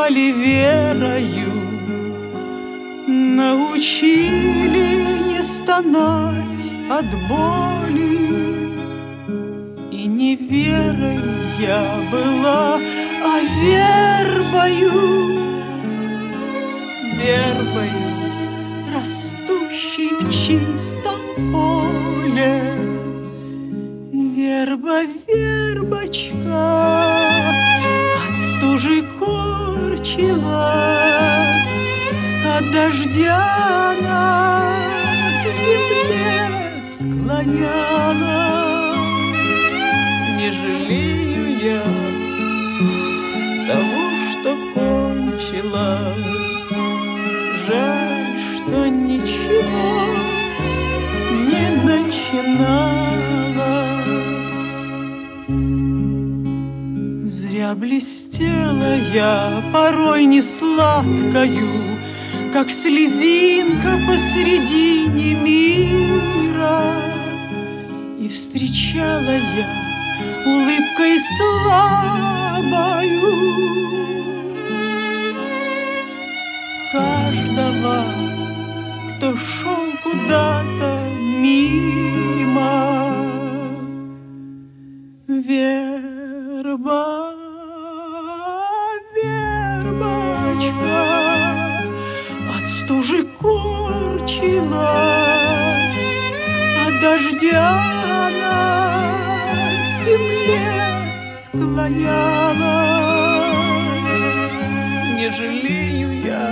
назвали верою, научили не стонать от боли. И не верой я была, а вербою, вербою, растущей в чистом поле. Верба, вербочка, от стужи корчилась, от дождя она к земле склонялась. Не жалею я того, что кончилось, жаль, что ничего не начиналось. Зря блестела я порой не сладкою, как слезинка посредине мира, и встречала я улыбкой слабою каждого, кто шел куда-то мимо. Верба, вербочка, от стужи корчилась, от дождя она к земле склонялась. Не жалею я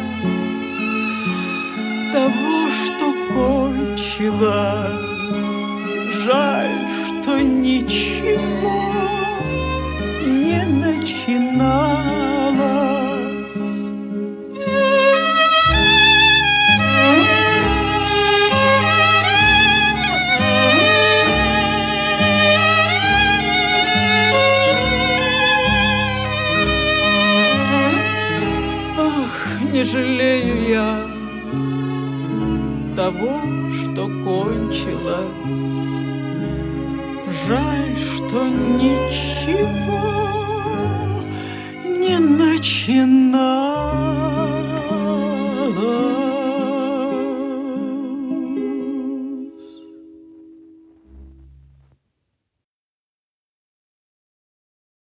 того, что кончилось, жаль, что ничего не начиналось. Ах, не жалею я того, что кончилось, жаль, что ничего не начиналось.